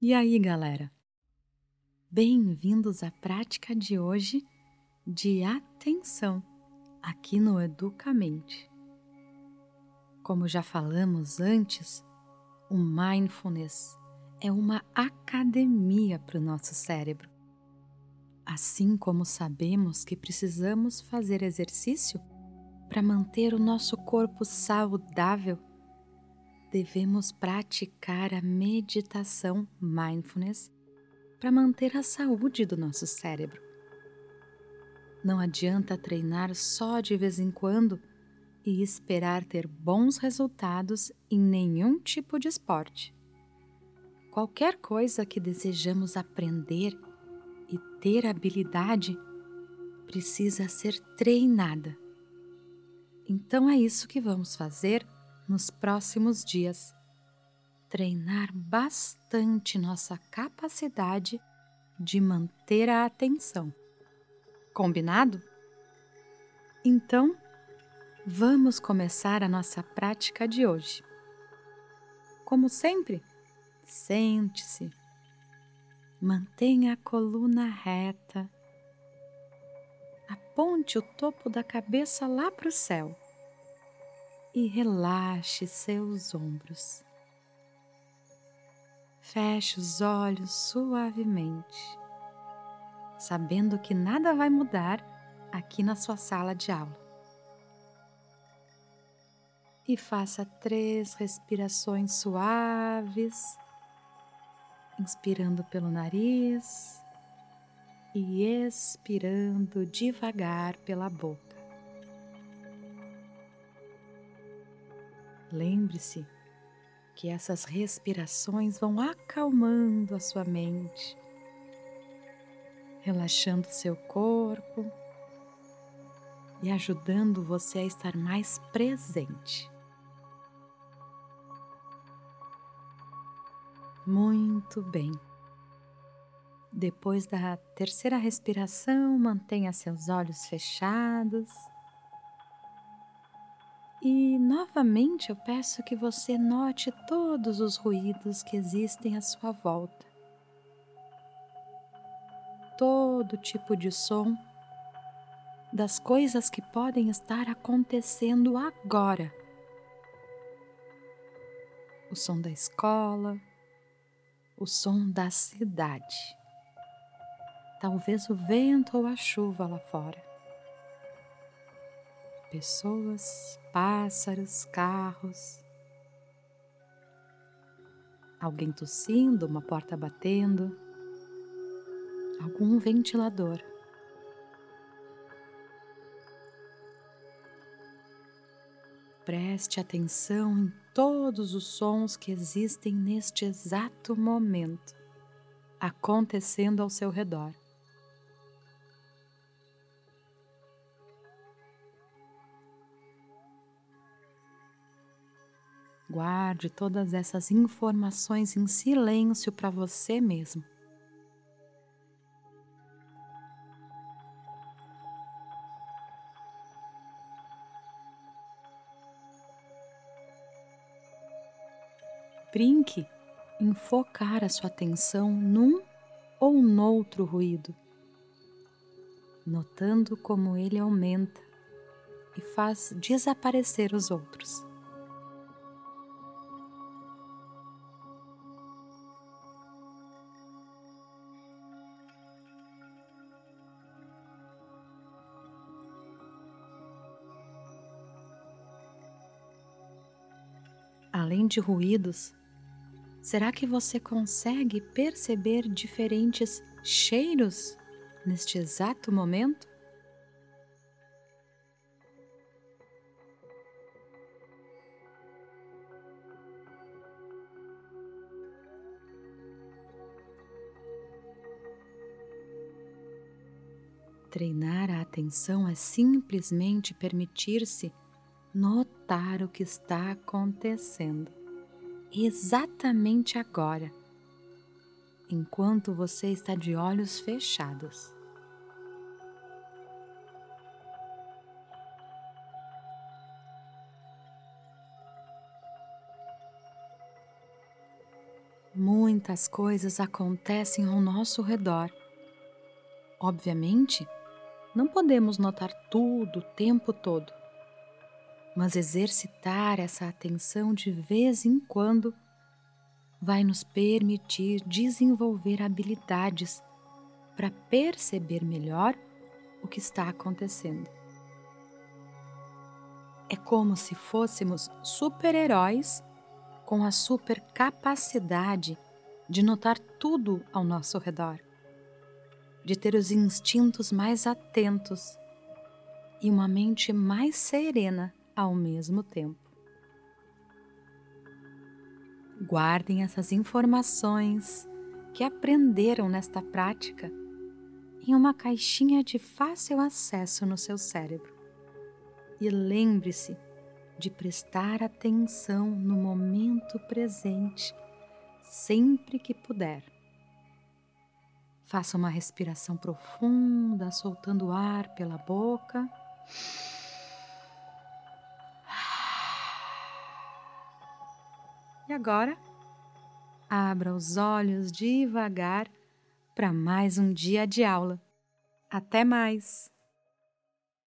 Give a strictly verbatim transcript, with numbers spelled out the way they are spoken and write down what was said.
E aí, galera? Bem-vindos à prática de hoje de atenção aqui no Educamente. Como já falamos antes, o Mindfulness é uma academia para o nosso cérebro. Assim como sabemos que precisamos fazer exercício para manter o nosso corpo saudável, devemos praticar a meditação Mindfulness para manter a saúde do nosso cérebro. Não adianta treinar só de vez em quando e esperar ter bons resultados em nenhum tipo de esporte. Qualquer coisa que desejamos aprender e ter habilidade precisa ser treinada. Então é isso que vamos fazer nos próximos dias. Treinar bastante nossa capacidade de manter a atenção. Combinado? Então, vamos começar a nossa prática de hoje. Como sempre, sente-se, mantenha a coluna reta, aponte o topo da cabeça lá para o céu e relaxe seus ombros. Feche os olhos suavemente, sabendo que nada vai mudar aqui na sua sala de aula. E faça três respirações suaves, inspirando pelo nariz e expirando devagar pela boca. Lembre-se que essas respirações vão acalmando a sua mente, relaxando seu corpo e ajudando você a estar mais presente. Muito bem. Depois da terceira respiração, mantenha seus olhos fechados. E novamente eu peço que você note todos os ruídos que existem à sua volta. Todo tipo de som das coisas que podem estar acontecendo agora. O som da escola, o som da cidade. Talvez o vento ou a chuva lá fora. Pessoas, pássaros, carros. Alguém tossindo, uma porta batendo. Algum ventilador. Preste atenção em todos os sons que existem neste exato momento, acontecendo ao seu redor. Guarde todas essas informações em silêncio para você mesmo. Brinque em focar a sua atenção num ou noutro ruído, notando como ele aumenta e faz desaparecer os outros. Além de ruídos, será que você consegue perceber diferentes cheiros neste exato momento? Treinar a atenção é simplesmente permitir-se notar o que está acontecendo exatamente agora, enquanto você está de olhos fechados. Muitas coisas acontecem ao nosso redor. Obviamente, não podemos notar tudo o tempo todo, mas exercitar essa atenção de vez em quando vai nos permitir desenvolver habilidades para perceber melhor o que está acontecendo. É como se fôssemos super-heróis com a super capacidade de notar tudo ao nosso redor, de ter os instintos mais atentos e uma mente mais serena ao mesmo tempo. Guardem essas informações que aprenderam nesta prática em uma caixinha de fácil acesso no seu cérebro e lembre-se de prestar atenção no momento presente sempre que puder. Faça uma respiração profunda, soltando o ar pela boca. E agora, abra os olhos devagar para mais um dia de aula. Até mais!